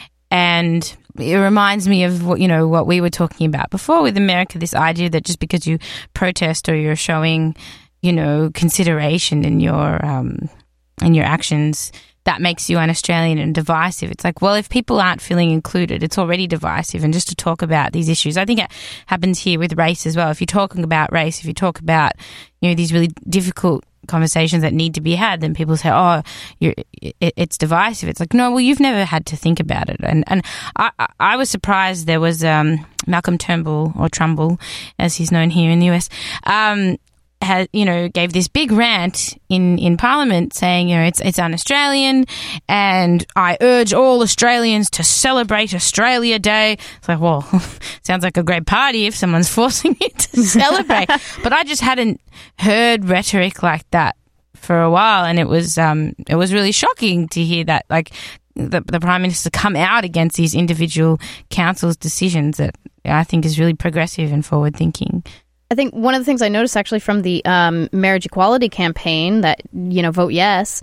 Speaker 3: And it reminds me of what, you know, what we were talking about before with America, this idea that just because you protest or you're showing, you know, consideration in your um, in your actions, that makes you un-Australian and divisive. It's like, well, if people aren't feeling included, it's already divisive. And just to talk about these issues, I think it happens here with race as well. If you're talking about race, if you talk about, you know, these really difficult conversations that need to be had, then people say, oh, you're, it, it's divisive. It's like, no, well, you've never had to think about it. And and I, I was surprised there was um, Malcolm Turnbull, or Trumbull, as he's known here in the U S, um, had, you know, gave this big rant in, in Parliament saying, you know, it's it's un-Australian and I urge all Australians to celebrate Australia Day. It's like, well, sounds like a great party if someone's forcing you to celebrate. But I just hadn't heard rhetoric like that for a while, and it was um it was really shocking to hear that, like, the, the Prime Minister come out against these individual councils' decisions that I think is really progressive and forward-thinking.
Speaker 1: I think one of the things I noticed actually from the um, marriage equality campaign that, you know, vote yes,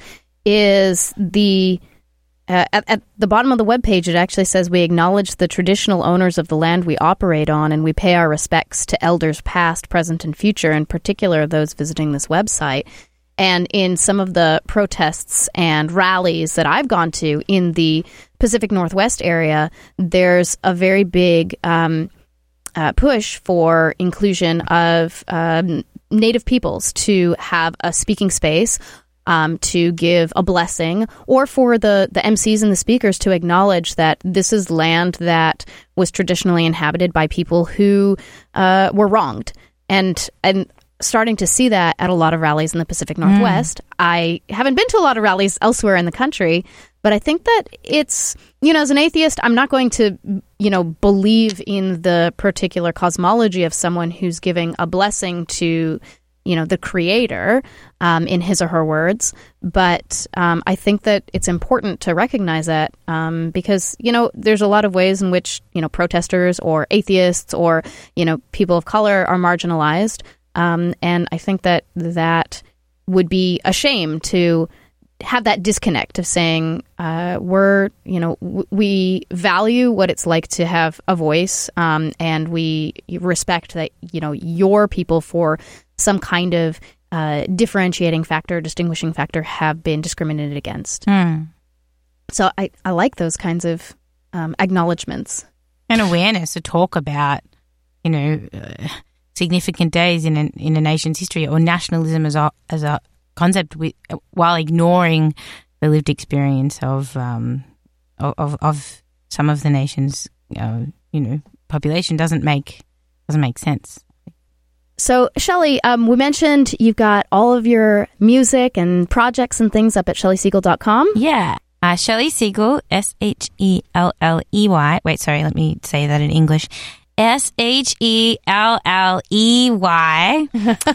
Speaker 1: is the uh, at, at the bottom of the webpage, it actually says we acknowledge the traditional owners of the land we operate on and we pay our respects to elders past, present, and future, in particular those visiting this website. And in some of the protests and rallies that I've gone to in the Pacific Northwest area, there's a very big um Uh, push for inclusion of um, Native peoples to have a speaking space, um, to give a blessing, or for the, the M Cs and the speakers to acknowledge that this is land that was traditionally inhabited by people who uh, were wronged. And and starting to see that at a lot of rallies in the Pacific Northwest. Mm. I haven't been to a lot of rallies elsewhere in the country, but I think that it's, you know, as an atheist, I'm not going to, you know, believe in the particular cosmology of someone who's giving a blessing to, you know, the creator, um, in his or her words. But um, I think that it's important to recognize that um, because, you know, there's a lot of ways in which, you know, protesters or atheists or, you know, people of color are marginalized. Um, and I think that that would be a shame to have that disconnect of saying uh, we're, you know, w- we value what it's like to have a voice, um, and we respect that, you know, your people for some kind of uh, differentiating factor, distinguishing factor have been discriminated against. Mm. So I, I like those kinds of um, acknowledgements.
Speaker 3: And awareness to talk about, you know, uh, significant days in a, in a nation's history, or nationalism as a, as a concept, with, while ignoring the lived experience of um, of, of some of the nation's uh, you know population doesn't make doesn't make sense.
Speaker 1: So, Shelley, um, we mentioned you've got all of your music and projects and things up at shelley siegel dot com.
Speaker 3: Yeah, uh, Shelley Siegel, S H E L L E Y. Wait, sorry, let me say that in English. S H E L L E Y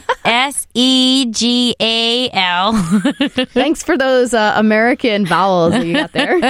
Speaker 3: S E G A L.
Speaker 1: Thanks for those uh, American vowels that you got there.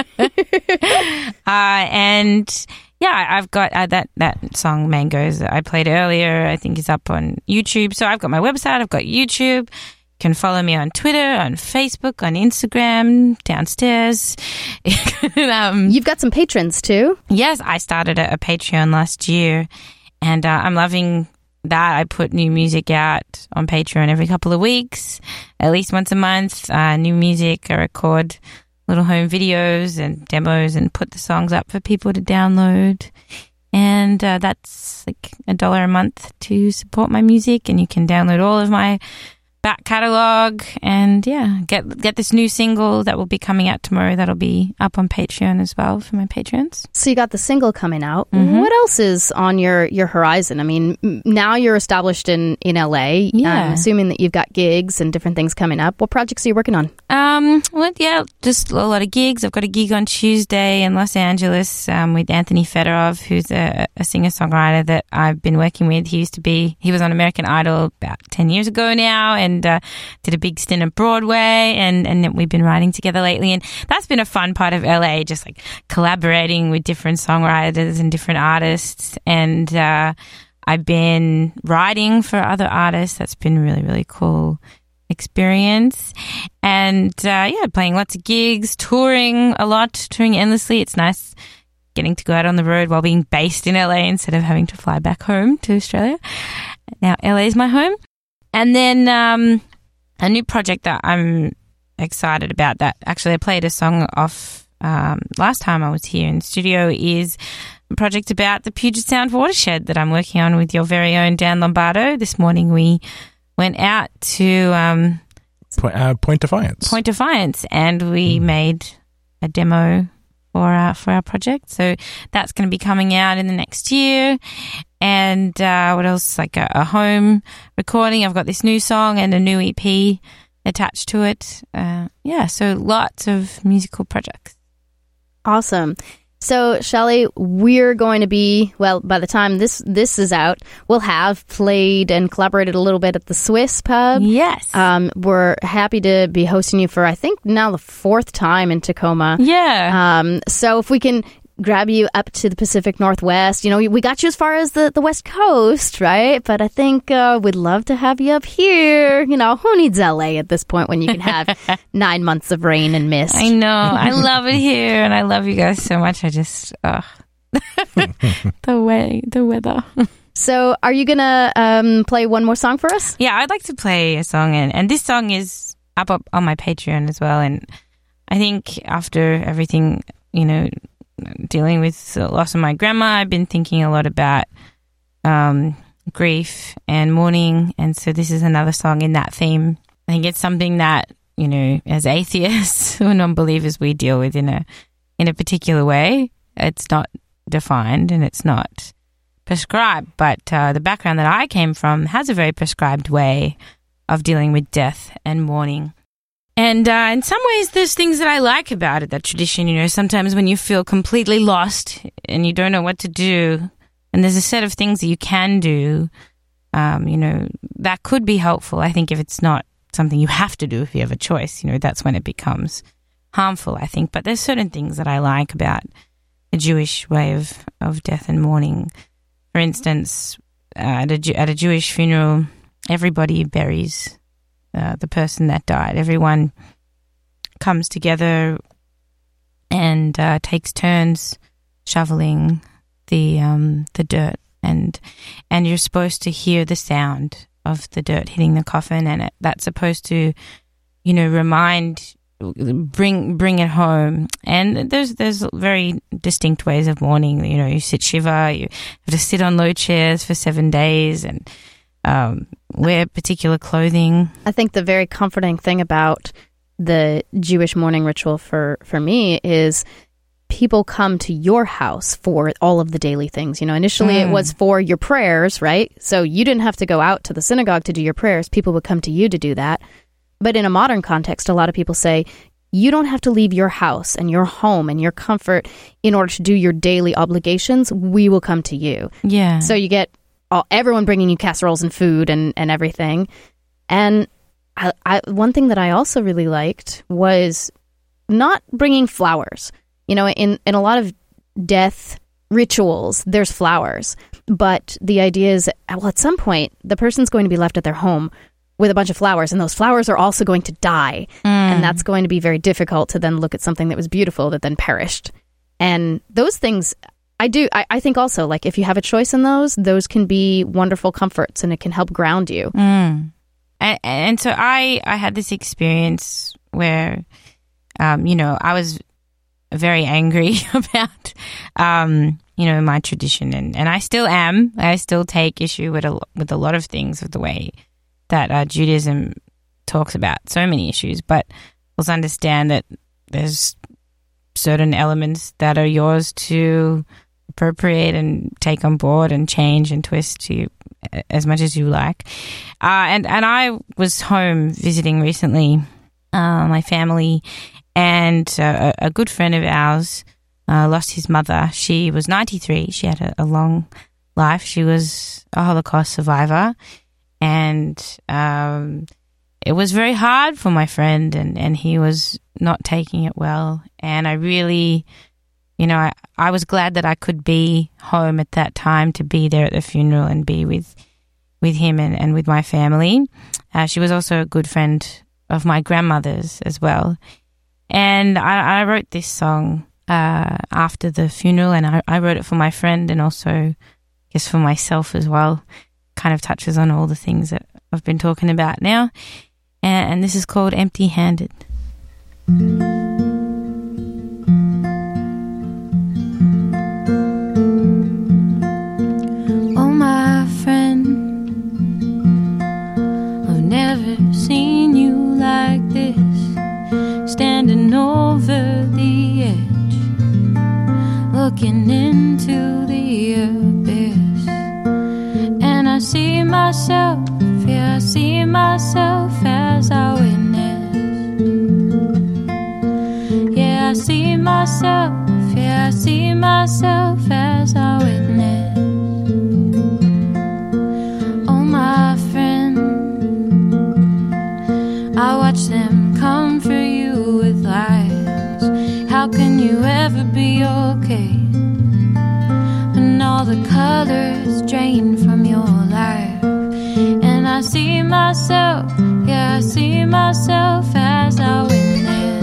Speaker 3: uh, and yeah, I've got uh, that, that song Mangoes that I played earlier, I think is up on YouTube. So I've got my website, I've got YouTube. You can follow me on Twitter, on Facebook, on Instagram, downstairs. um,
Speaker 1: You've got some patrons too.
Speaker 3: Yes, I started a, a Patreon last year, and uh, I'm loving that. I put new music out on Patreon every couple of weeks, at least once a month. Uh, new music, I record little home videos and demos and put the songs up for people to download. And uh, that's like a dollar a month to support my music, and you can download all of my back catalogue, and yeah, get get this new single that will be coming out tomorrow. That'll be up on Patreon as well for my patrons.
Speaker 1: So you got the single coming out.
Speaker 3: Mm-hmm.
Speaker 1: What else is on your, your horizon? I mean, now you're established in, in L A.
Speaker 3: Yeah.
Speaker 1: I'm assuming that you've got gigs and different things coming up. What projects are you working on?
Speaker 3: Um, well, yeah, just a lot of gigs. I've got a gig on Tuesday in Los Angeles um, with Anthony Fedorov, who's a, a singer-songwriter that I've been working with. He used to be, he was on American Idol about ten years ago now, and and uh, did a big stint at Broadway, and, and we've been writing together lately. And that's been a fun part of L A, just like collaborating with different songwriters and different artists. And uh, I've been writing for other artists. That's been really, really cool experience. And uh, yeah, playing lots of gigs, touring a lot, touring endlessly. It's nice getting to go out on the road while being based in L A instead of having to fly back home to Australia. Now L A is my home. And then um, a new project that I'm excited about that actually I played a song off um, last time I was here in the studio is a project about the Puget Sound watershed that I'm working on with your very own Dan Lombardo. This morning we went out to um,
Speaker 2: Point, uh, Point Defiance.
Speaker 3: Point Defiance, and we mm. made a demo for our, for our project. So that's going to be coming out in the next year. And uh, what else? Like a, a home recording. I've got this new song and a new E P attached to it. Uh, yeah, so lots of musical projects.
Speaker 1: Awesome. So, Shelley, we're going to be, well, by the time this this is out, we'll have played and collaborated a little bit at the Swiss Pub.
Speaker 3: Yes.
Speaker 1: Um, we're happy to be hosting you for, I think, now the fourth time in Tacoma.
Speaker 3: Yeah.
Speaker 1: Um, so if we can grab you up to the Pacific Northwest, you know, we got you as far as the, the West Coast, right? But I think uh, we'd love to have you up here. You know, who needs L A at this point when you can have nine months of rain and mist?
Speaker 3: I know. I love it here, and I love you guys so much. I just, uh, the way, the weather.
Speaker 1: So are you going to um, play one more song for us?
Speaker 3: Yeah, I'd like to play a song, and, and this song is up, up on my Patreon as well. And I think after everything, you know, dealing with the loss of my grandma, I've been thinking a lot about um, grief and mourning, and so this is another song in that theme. I think it's something that, you know, as atheists or non-believers, we deal with in a in a particular way. It's not defined and it's not prescribed, but uh, the background that I came from has a very prescribed way of dealing with death and mourning. And uh, in some ways, there's things that I like about it, that tradition. You know, sometimes when you feel completely lost and you don't know what to do, and there's a set of things that you can do, um, you know, that could be helpful. I think if it's not something you have to do, if you have a choice, you know, that's when it becomes harmful, I think. But there's certain things that I like about the Jewish way of, of death and mourning. For instance, uh, at, a, at a Jewish funeral, everybody buries Uh, the person that died. Everyone comes together and uh, takes turns shoveling the um, the dirt, and and you're supposed to hear the sound of the dirt hitting the coffin, and it, that's supposed to, you know, remind, bring bring it home. And there's there's very distinct ways of mourning. You know, you sit shiva, you have to sit on low chairs for seven days, and Um, wear particular clothing.
Speaker 1: I think the very comforting thing about the Jewish mourning ritual for, for me is people come to your house for all of the daily things. You know, initially mm. it was for your prayers, right? So you didn't have to go out to the synagogue to do your prayers. People would come to you to do that. But in a modern context, a lot of people say, you don't have to leave your house and your home and your comfort in order to do your daily obligations. We will come to you.
Speaker 3: Yeah.
Speaker 1: So you get all, everyone bringing you casseroles and food and, and everything. And I, I, one thing that I also really liked was not bringing flowers. You know, in, in a lot of death rituals, there's flowers. But the idea is, well, at some point, the person's going to be left at their home with a bunch of flowers, and those flowers are also going to die. Mm. And that's going to be very difficult to then look at something that was beautiful that then perished. And those things, I do, I, I think also, like, if you have a choice in those, those can be wonderful comforts, and it can help ground you.
Speaker 3: Mm. And, and so I, I had this experience where, um, you know, I was very angry about, um, you know, my tradition, and, and I still am. I still take issue with a, with a lot of things, with the way that uh, Judaism talks about so many issues, but also understand that there's certain elements that are yours to appropriate and take on board and change and twist to as much as you like. Uh, and, and I was home visiting recently, uh, my family, and uh, a good friend of ours uh, lost his mother. She was ninety-three. She had a, a long life. She was a Holocaust survivor. And um, it was very hard for my friend, and, and he was not taking it well. And I really, you know, I, I was glad that I could be home at that time to be there at the funeral and be with with him and, and with my family. Uh, she was also a good friend of my grandmother's as well. And I, I wrote this song uh, after the funeral, and I, I wrote it for my friend and also, I guess, for myself as well. Kind of touches on all the things that I've been talking about now. And, and this is called Empty-Handed.
Speaker 5: Oh, my friend, I've never seen you like this, standing over the edge, looking into the abyss. And I see myself, yeah, I see myself as our witness. Yeah, I see myself, yeah, I see myself as our witness. Oh, my friend, I watch them come for you with lies. How can you ever be okay when all the colors drain from your life? And I see myself, yeah, I see myself as our witness.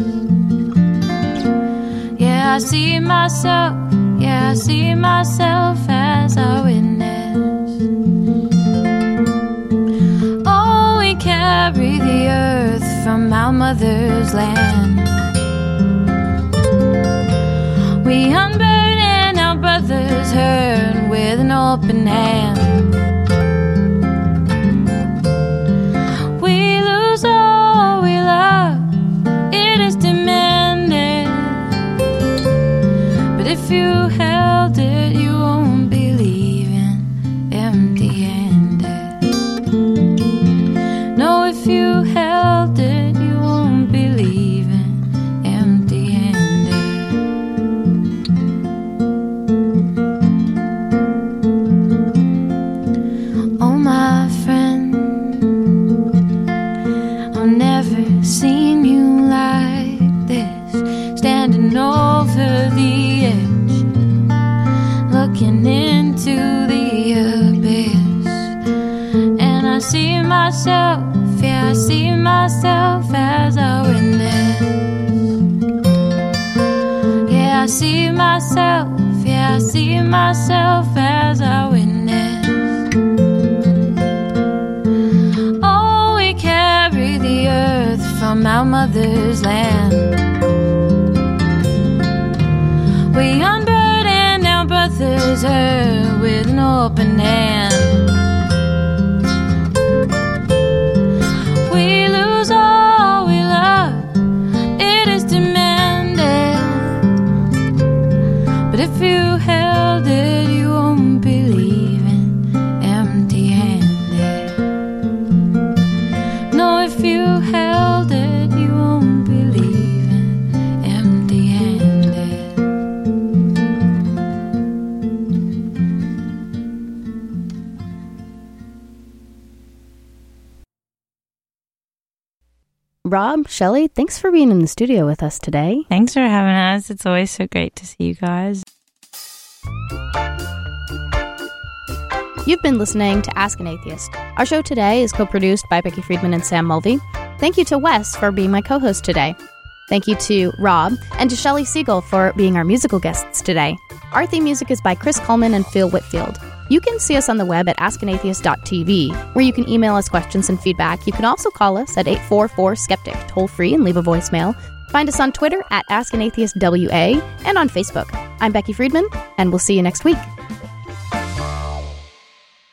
Speaker 5: Yeah, I see myself, yeah, I see myself as our witness. Oh, we carry the earth from our mother's land. We unburden our brother's hurt with an open hand. We lose all we love, it is demanded. But if you held it, you won't be leaving empty-handed. No, if you held it, you won't be leaving empty-handed. Oh, my friend, I've never seen you like this, standing over the edge, looking into the abyss. And I see myself, yeah, I see myself as a witness. Yeah, I see myself, yeah, I see myself as a witness. Oh, we carry the earth from our mother's land. We unburden our brother's hurt with an open hand. We lose all we love, it is demanded. But if you held it, you won't be leaving empty-handed. No, if you held it, you won't be leaving empty-handed.
Speaker 1: Rob, Shelley, thanks for being in the studio with us today.
Speaker 3: Thanks for having us. It's always so great to see you guys.
Speaker 1: You've been listening to Ask an Atheist. Our show today is co-produced by Becky Friedman and Sam Mulvey. Thank you to Wes for being my co-host today. Thank you to Rob and to Shelley Siegel for being our musical guests today. Our theme music is by Chris Coleman and Phil Whitfield. You can see us on the web at ask an atheist dot t v, where you can email us questions and feedback. You can also call us at eight four four, skeptic, toll-free, and leave a voicemail. Find us on Twitter at ask an atheist w a and on Facebook. I'm Becky Friedman, and we'll see you next week.